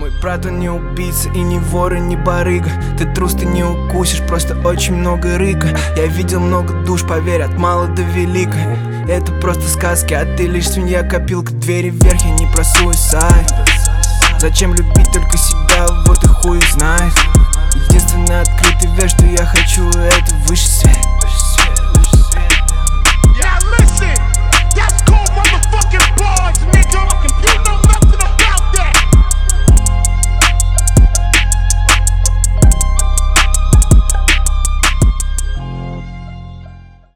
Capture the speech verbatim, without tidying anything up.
Мой брат, он не убийца и не вор и не барыга. Ты трус, ты не укусишь, просто очень много рыка. Я видел много душ, поверь, от мала до велика. Это просто сказки, а ты лишь свинья-копилка. Двери вверх, я не про суицид. Зачем любить только себя, вот и хуй знает.